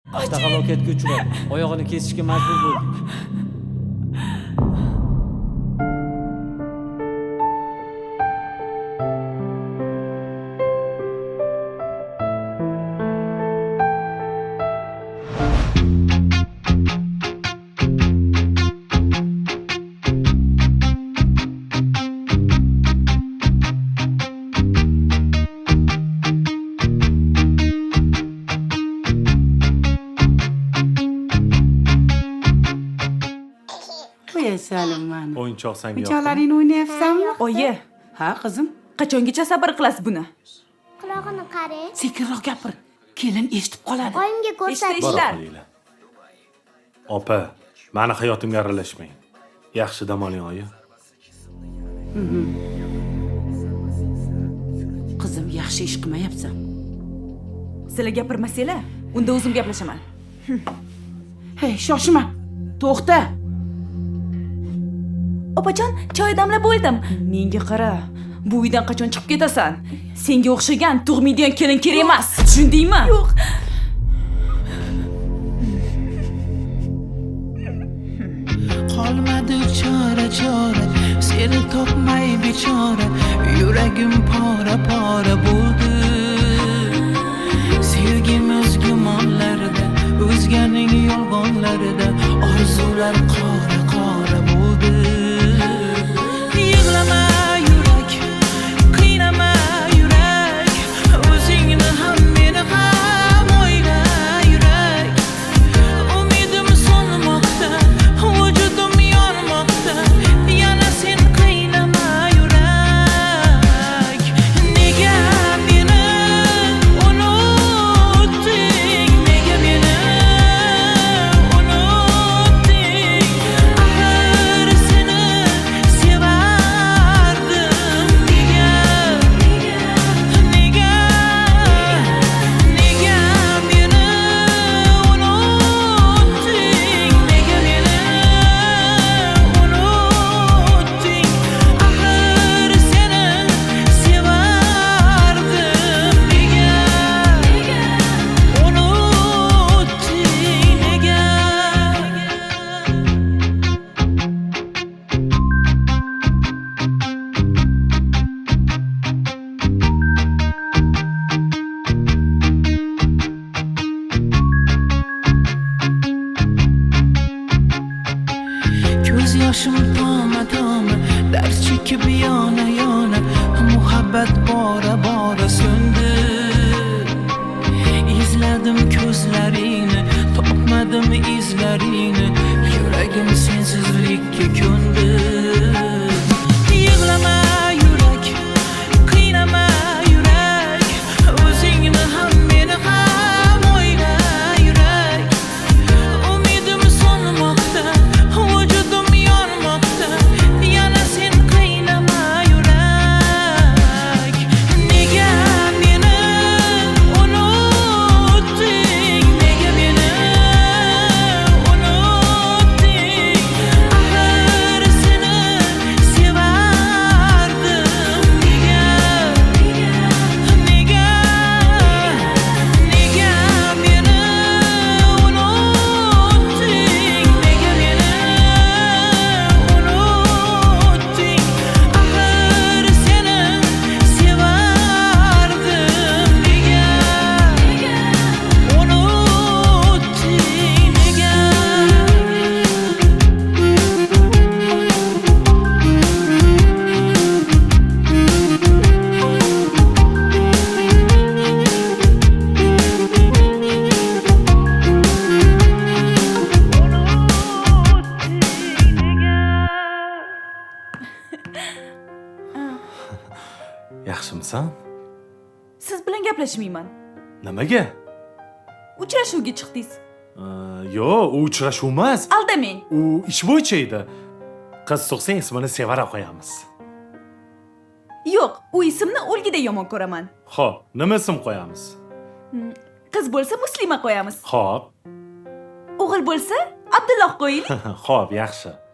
Avtohalokatga uchradi. Oyog'ini kesishga majbur bo'ldik. Salim, O'yinchoq senga yoqdimi? O'yinchoqlaringni o'ynayapsanmi? Oyi, Ha, qizim. qachongacha sabr qilasiz buni? Qulog'ini qarang. Sekinroq gapir. Kelin eshitib qoladi. Oyimga ko'rsating. Ishlar. Opa, meni hayotimga aralashmang. Yaxshi dam oling, oyi. Qizim, yaxshi ish qilmayapsan. Sizlar gapirmasanglar, unda o'zim gaplashaman. Hey, shoshma. To'xta. Opajon, choy damlab bo'ldim. Menga qara. Bu uydan qachon chiqib ketasan? Senga o'xshagan tug'maydigan kelin kerak emas. Tushundingmi? Yo'q. Qolmadi chora seni topmay bechora, yuragim pora bo'ldi. Sevgim o'z gumonlarida, o'zganing yolg'onlarida, orzular qora bo'ldi. Yig'lama yurak, qiynama yurak, o'zingni ham meni ham o'yla yurak. Umidim so'nmoqda, vujudim yonmoqda, yana sen qiynama yurak. Nega meni unutding, nega meni unutding? Axir seni sevardim. Nega meni unutding, nega meni unutding? Axir seni sevardim. Nega unutding, nega? Ko'z yoshim toma dard chekib yona muhabbat bora so'ndi. Izladim ko'zlaringni, topmadim izlaringni, yuragim sensizlikka ko'ndi. Yig'lama yurak, qiynama yurak, o'zingni ham meni ham o'yla yurak. Umidim so'nmoqda, vujudim yonmoqda, yana sen qiynama yurak. Nega meni unutding, nega meni unutding? Axir seni sevardim. Nega meni unutding, nega meni unutding? Axir seni sevardim. Nega unutding, nega? Yaxshimisan? Siz bilan gaplashmayman. Nimaga? Uchrashuvga chiqdingiz. Yo'q, u uchrashuv emas. Aldamang. U ish bo'yicha edi. Qiz so'qsang ismini Sevara qo'yamiz. Yo'q, u ismni o'lgida yomon ko'raman. Xo'p, nima ism qo'yamiz? Qiz bo'lsa Muslima qo'yamiz. Xo'p. O'g'il bo'lsa Abdulloh qo'yaylik. Xo'p, yaxshi.